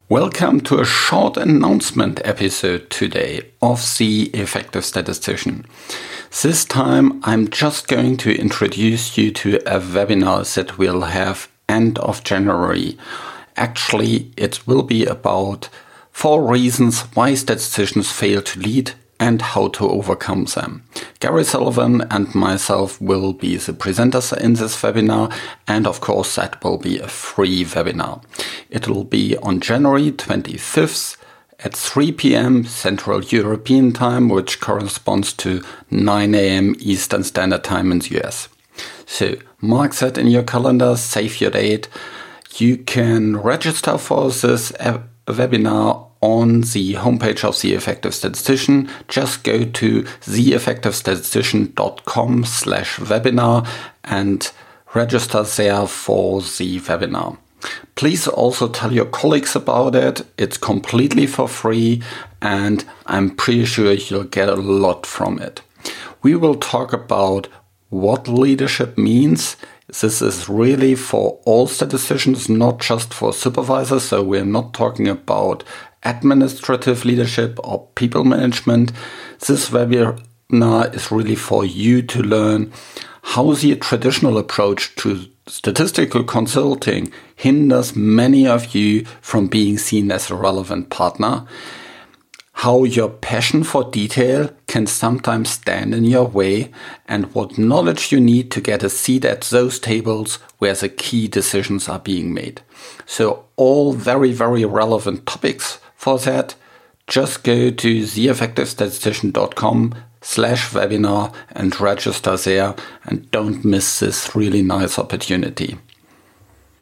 Welcome to a short announcement episode today of The Effective Statistician. This time I'm just going to introduce you to a webinar that we'll have end of January. Actually, it will be about 4 reasons why statisticians fail to lead and how to overcome them. Gary Sullivan and myself will be the presenters in this webinar, and of course that will be a free webinar. It will be on January 25th at 3 p.m. Central European Time, which corresponds to 9 a.m. Eastern Standard Time in the US. So mark that in your calendar, save your date. You can register for this webinar on the homepage of The Effective Statistician. Just go to theeffectivestatistician.com/webinar and register there for the webinar. Please also tell your colleagues about it. It's completely for free and I'm pretty sure you'll get a lot from it. We will talk about what leadership means. This is really for all statisticians, not just for supervisors. So we're not talking about administrative leadership or people management. This webinar is really for you to learn how the traditional approach to statistical consulting hinders many of you from being seen as a relevant partner, how your passion for detail can sometimes stand in your way, and what knowledge you need to get a seat at those tables where the key decisions are being made. So all very, very relevant topics for that. Just go to theeffectivestatistician.com/webinar and register there, and don't miss this really nice opportunity.